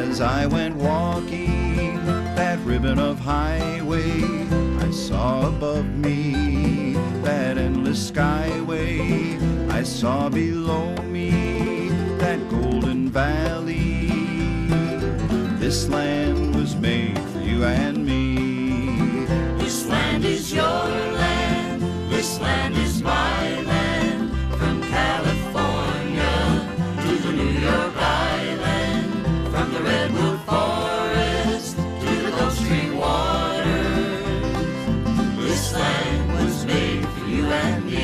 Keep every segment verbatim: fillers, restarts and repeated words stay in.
As I went walking that ribbon of highway, I saw above me that endless skyway. I saw below me that golden valley. This land was made for you and me. This land is your land, this land is my land. From California to the New York Island, from the redwood forest to the Gulf Stream waters. This land was made for you and me.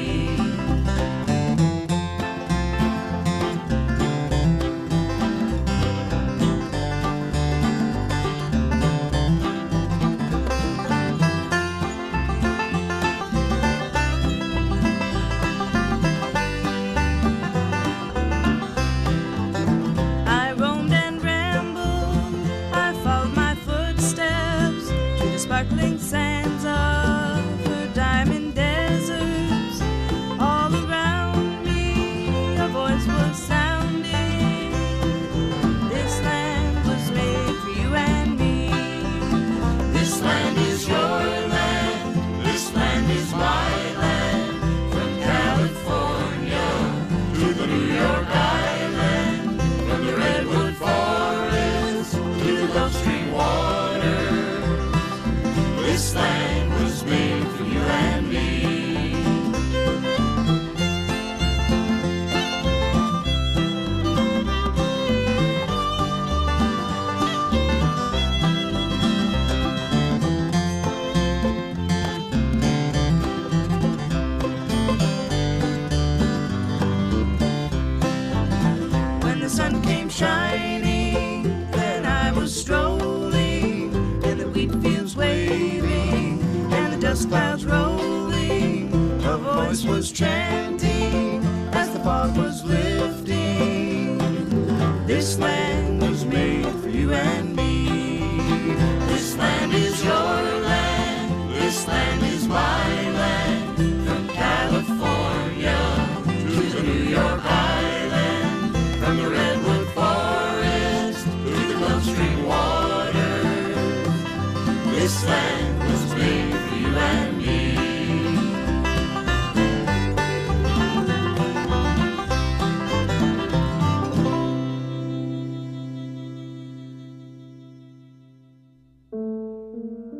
Sparkling sands of her diamond deserts. All around me a voice was sounding. This land was made for you and me. This land is your land, this land is my land. From California to the New York Island, from the redwood forest to the Gulf Stream waters. This land was made for you and me. When the sun came shining, then I was strolling in the wheat fields waving, and the dust clouds rolling. A voice was chanting as the fog was lifting. This land was made for you and me. This land is your land, this land is my